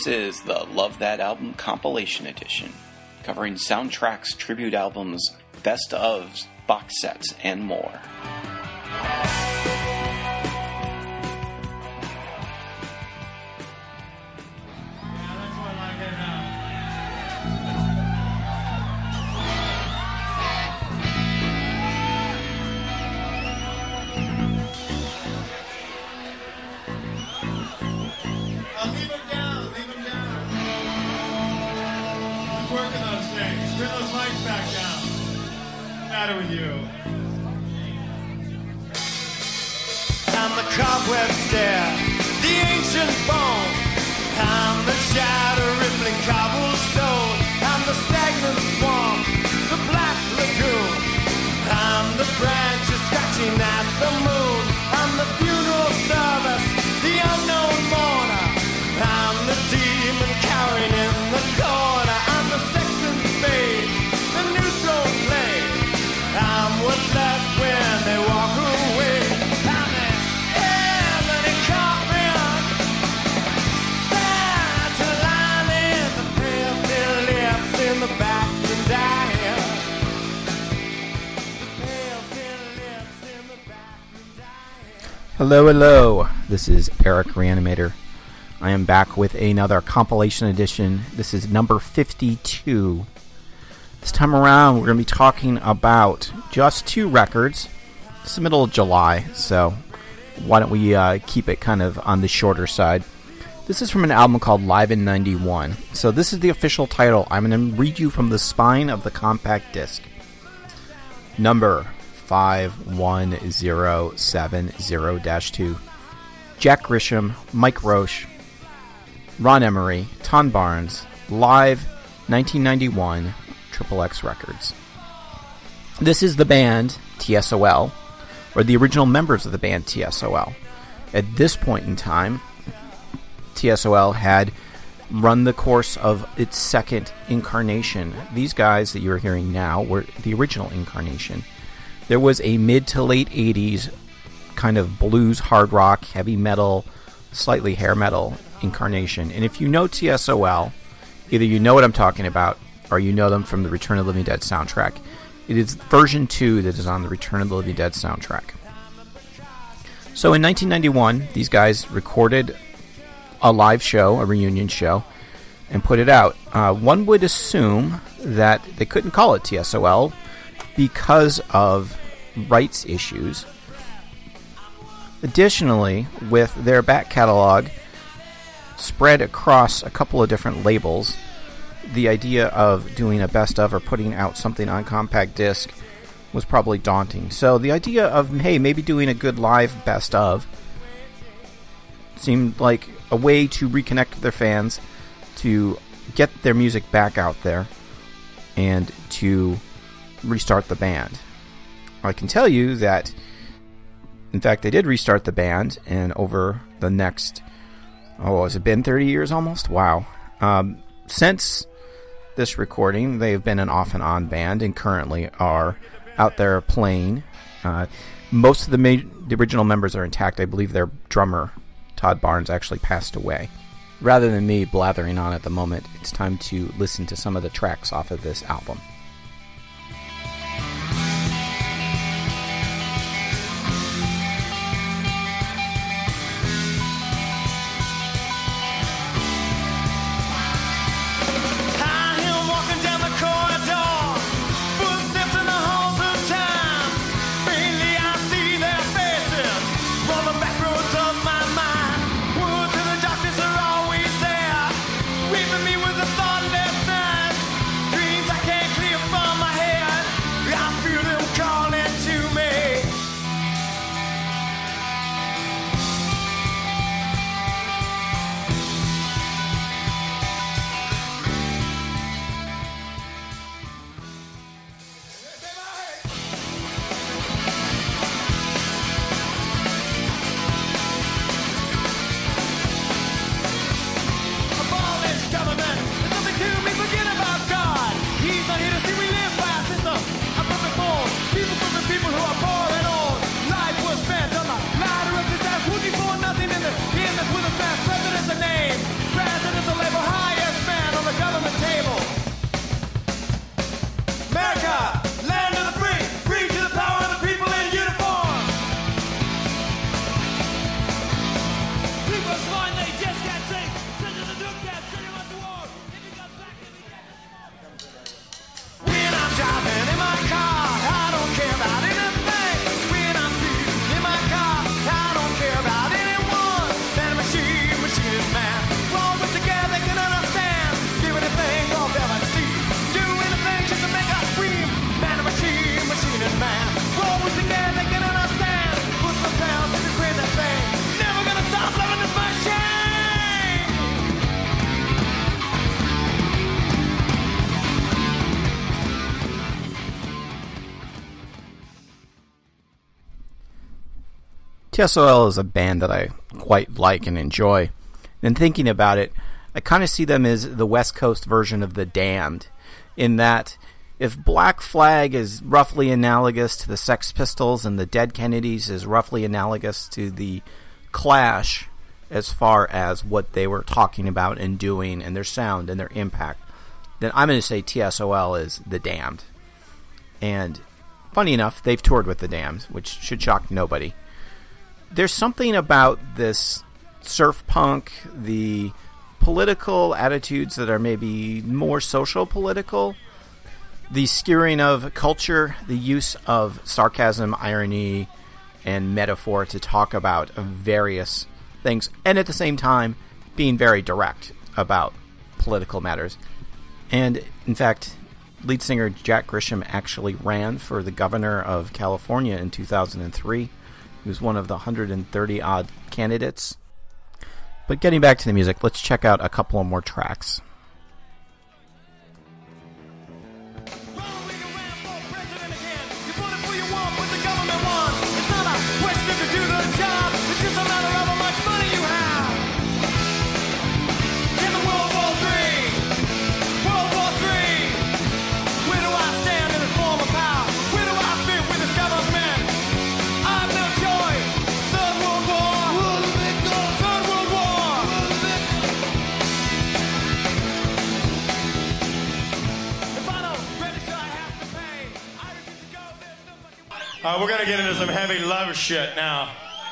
This is the Love That Album Compilation Edition, covering soundtracks, tribute albums, best ofs, box sets, and more. With you. And the cobweb stare, the ancient bone, and the shadow rippling cobblestone, and the stagnant swamp, the black lagoon, and the branches scratching at the moon, and the funeral service, the unknown mourner, and the demon cowering in the corner, and the sexton's fade, the new throne blade. I'm what's left when they walk away. I'm an ebony coffin, Santa lining the pale thin lips in the back and dying. The pale thin lips in the back and dying. Hello. This is Eric Reanimator. I am back with another compilation edition. This is number 52. This time around, we're going to be talking about just two records. It's the middle of July, so why don't we keep it kind of on the shorter side. This is from an album called Live in 91. So this is the official title. I'm going to read you from the spine of the compact disc. Number 51070-2. Jack Grisham, Mike Roche, Ron Emery, Ton Barnes, Live 1991. XXX Records. This is the band TSOL, or the original members of the band TSOL. At this point in time, TSOL had run the course of its second incarnation. These guys that you're hearing now were the original incarnation. There was a mid to late 80s kind of blues, hard rock, heavy metal, slightly hair metal incarnation. And if you know TSOL, either you know what I'm talking about, or you know them from the Return of the Living Dead soundtrack. It is version 2 that is on the Return of the Living Dead soundtrack. So in 1991, these guys recorded a live show, a reunion show, and put it out. One would assume that they couldn't call it TSOL because of rights issues. Additionally, with their back catalog spread across a couple of different labels, the idea of doing a best of or putting out something on compact disc was probably daunting. So the idea of, hey, maybe doing a good live best of seemed like a way to reconnect with their fans, to get their music back out there, and to restart the band. I can tell you that, in fact, they did restart the band, and over the next, has it been 30 years almost? Wow. Since this recording, they've been an off and on band and currently are out there playing. Most of the original members are intact. I believe their drummer, Todd Barnes, actually passed away. Rather than me blathering on at the moment, it's time to listen to some of the tracks off of this album. President's a name, president's a label. TSOL is a band that I quite like and enjoy. And thinking about it, I kind of see them as the West Coast version of The Damned, in that if Black Flag is roughly analogous to the Sex Pistols and the Dead Kennedys is roughly analogous to the Clash as far as what they were talking about and doing and their sound and their impact, then I'm going to say TSOL is The Damned. And funny enough, they've toured with The Damned, which should shock nobody. There's something about this surf punk, the political attitudes that are maybe more social political, the skewering of culture, the use of sarcasm, irony, and metaphor to talk about various things, and at the same time being very direct about political matters. And in fact, lead singer Jack Grisham actually ran for the governor of California in 2003. He was one of the 130-odd candidates. But getting back to the music, let's check out a couple of more tracks. We're gonna get into some heavy love shit now.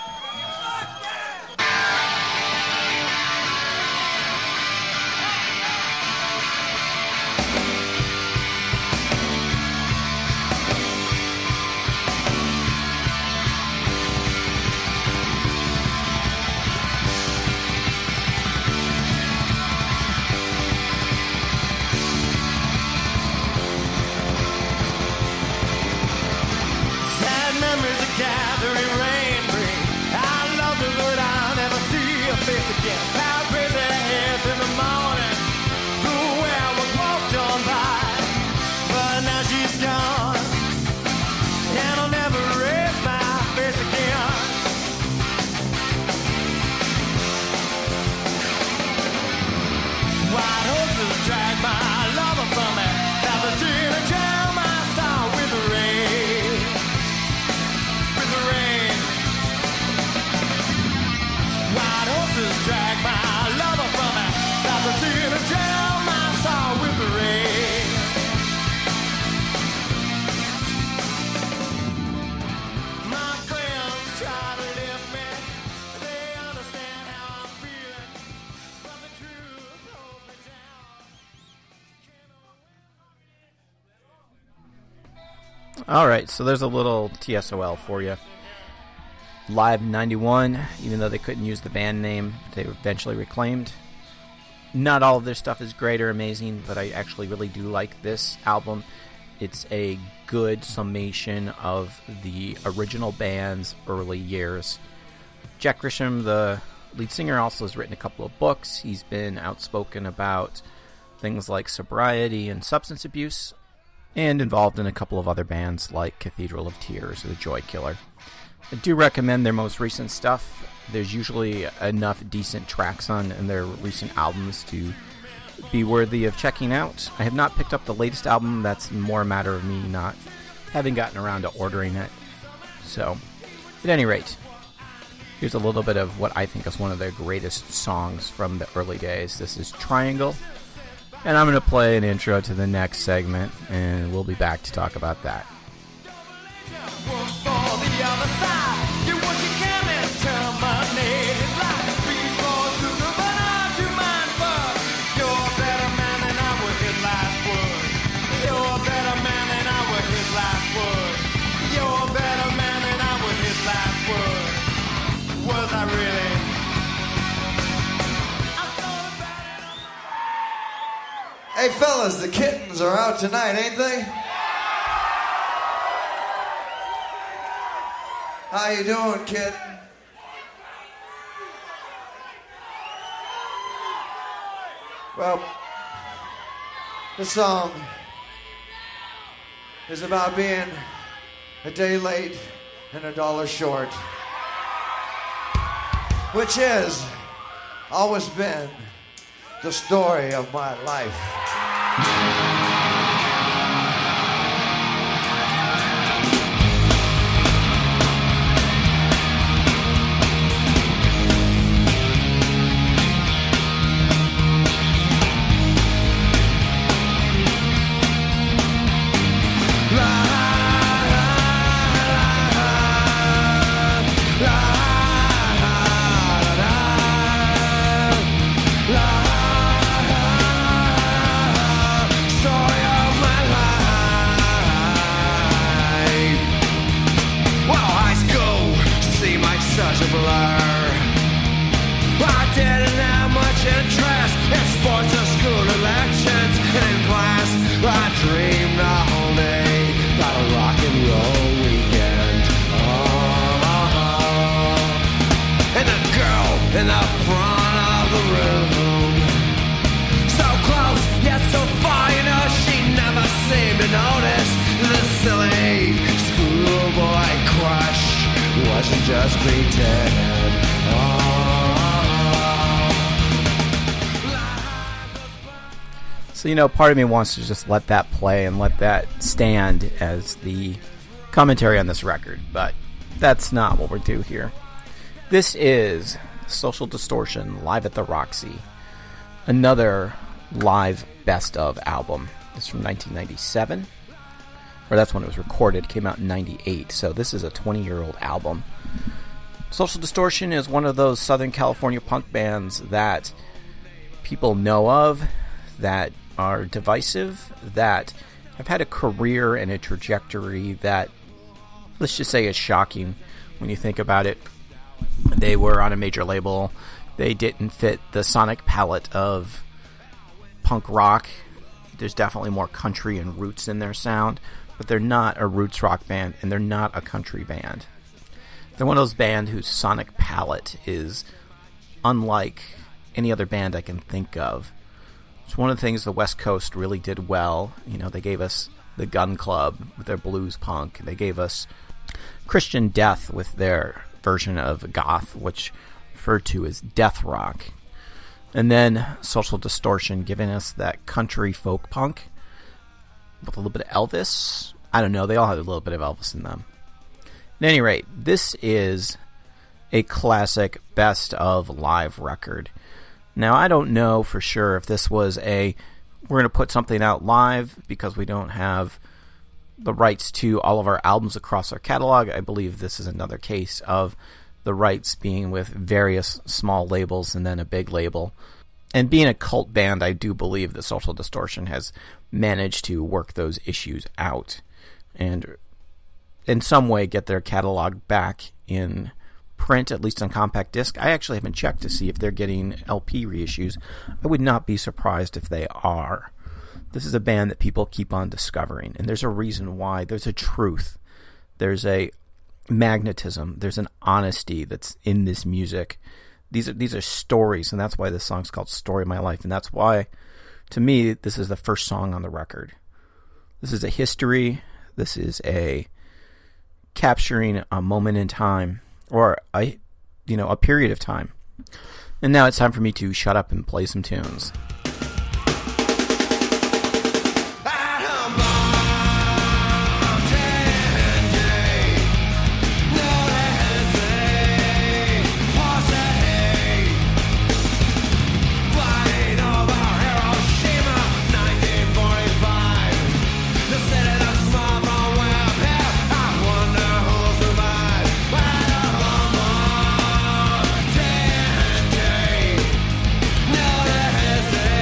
Alright, so there's a little TSOL for you. Live 91, even though they couldn't use the band name, they were eventually reclaimed. Not all of their stuff is great or amazing, but I actually really do like this album. It's a good summation of the original band's early years. Jack Grisham, the lead singer, also has written a couple of books. He's been outspoken about things like sobriety and substance abuse, and involved in a couple of other bands like Cathedral of Tears or The Joy Killer. I do recommend their most recent stuff. There's usually enough decent tracks on in their recent albums to be worthy of checking out. I have not picked up the latest album. That's more a matter of me not having gotten around to ordering it. So, at any rate, here's a little bit of what I think is one of their greatest songs from the early days. This is Triangle. And I'm going to play an intro to the next segment, and we'll be back to talk about that. Hey fellas, the Kittens are out tonight, ain't they? How you doing, kitten? Well, this song is about being a day late and $1 short. which is, always been, the story of my life. Just pretend. So, part of me wants to just let that play and let that stand as the commentary on this record, but that's not what we're doing here. This is Social Distortion live at the Roxy, another live best of album. This is from 1997, or that's when it was recorded. It came out in 98, so this is a 20-year-old album. Social Distortion is one of those Southern California punk bands that people know of, that are divisive, that have had a career and a trajectory that, let's just say, is shocking when you think about it. They were on a major label. They didn't fit the sonic palette of punk rock. There's definitely more country and roots in their sound, but they're not a roots rock band, and they're not a country band. They're one of those bands whose sonic palette is unlike any other band I can think of. It's one of the things the West Coast really did well. They gave us the Gun Club with their blues punk. They gave us Christian Death with their version of goth, which referred to as death rock. And then Social Distortion giving us that country folk punk with a little bit of Elvis. I don't know, they all had a little bit of Elvis in them. At any rate, this is a classic best of live record. Now, I don't know for sure if this was we're going to put something out live because we don't have the rights to all of our albums across our catalog. I believe this is another case of the rights being with various small labels and then a big label. And being a cult band, I do believe that Social Distortion has managed to work those issues out and in some way get their catalog back in print, at least on compact disc. I actually haven't checked to see if they're getting LP reissues. I would not be surprised if they are. This is a band that people keep on discovering, and there's a reason why. There's a truth. There's a magnetism. There's an honesty that's in this music. These are stories, and that's why this song's called Story of My Life, and that's why, to me, this is the first song on the record. This is a history. This is a capturing a moment in time, or a period of time. And now it's time for me to shut up and play some tunes. No,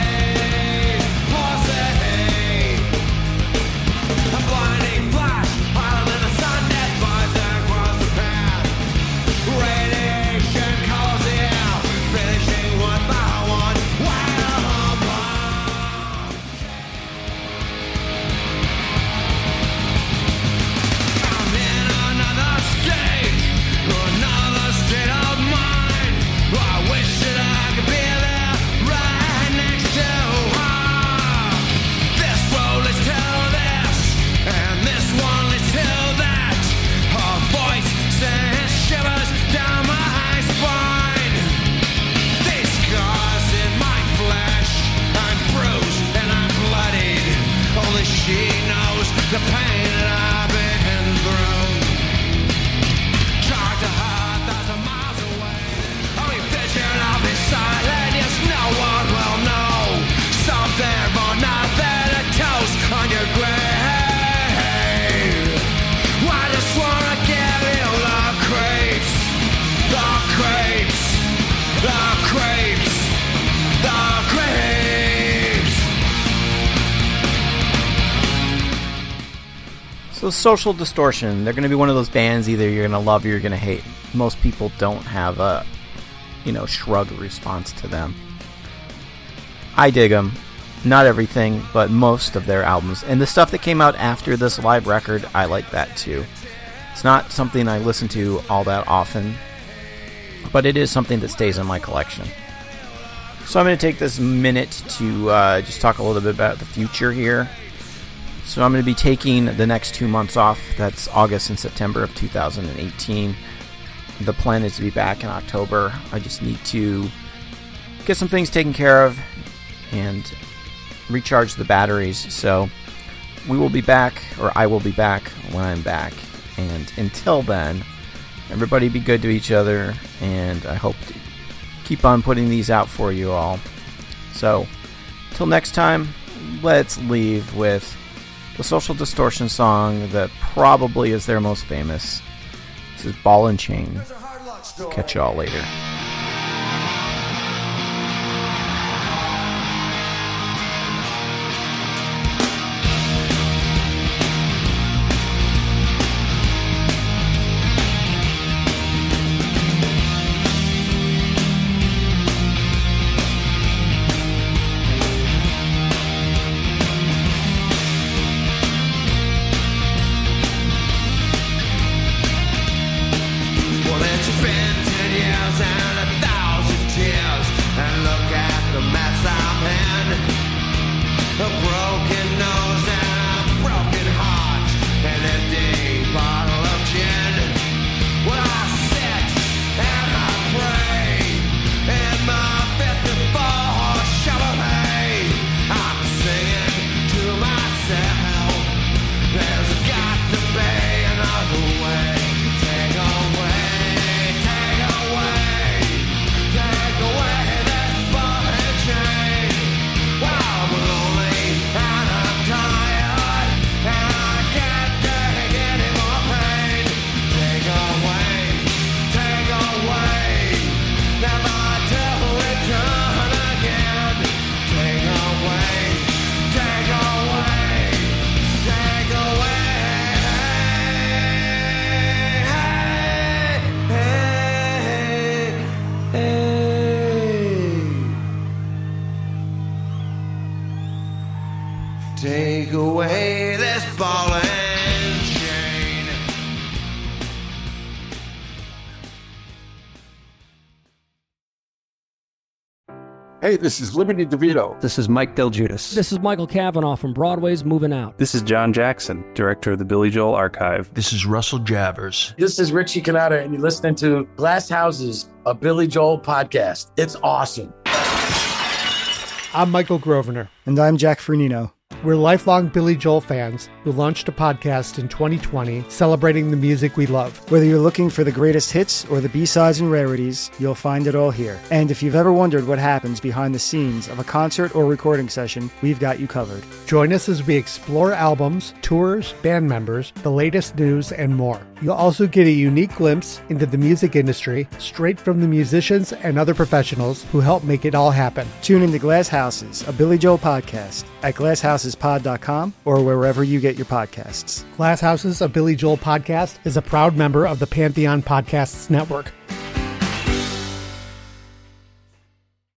pain that I've been through. Tried to hide 1,000 miles away. I'll be bitching, I'll be silent, yes, no one will know. Something for nothing, a toast on your grave. I just wanna give you the creeps, the creeps, the creeps, the creeps. So Social Distortion, they're going to be one of those bands either you're going to love or you're going to hate. Most people don't have a, shrug response to them. I dig them. Not everything, but most of their albums. And the stuff that came out after this live record, I like that too. It's not something I listen to all that often, but it is something that stays in my collection. So I'm going to take this minute to just talk a little bit about the future here. So I'm going to be taking the next 2 months off. That's August and September of 2018. The plan is to be back in October. I just need to get some things taken care of and recharge the batteries. So we will be back, or I will be back when I'm back. And until then, everybody be good to each other, and I hope to keep on putting these out for you all. So, till next time, let's leave with the Social Distortion song that probably is their most famous. This is Ball and Chain. Catch y'all later. Take away this ball and chain. Hey, this is Liberty DeVito. This is Mike Del Giudice. This is Michael Cavanaugh from Broadway's Moving Out. This is John Jackson, director of the Billy Joel Archive. This is Russell Javers. This is Richie Cannata, and you're listening to Glass Houses, a Billy Joel podcast. It's awesome. I'm Michael Grosvenor. And I'm Jack Fernino. We're lifelong Billy Joel fans who launched a podcast in 2020 celebrating the music we love. Whether you're looking for the greatest hits or the B-sides and rarities, you'll find it all here. And if you've ever wondered what happens behind the scenes of a concert or recording session, we've got you covered. Join us as we explore albums, tours, band members, the latest news, and more. You'll also get a unique glimpse into the music industry straight from the musicians and other professionals who help make it all happen. Tune into Glass Houses, a Billy Joel podcast at glasshousespod.com or wherever you get your podcasts. Glass Houses, a Billy Joel podcast is a proud member of the Pantheon Podcasts Network.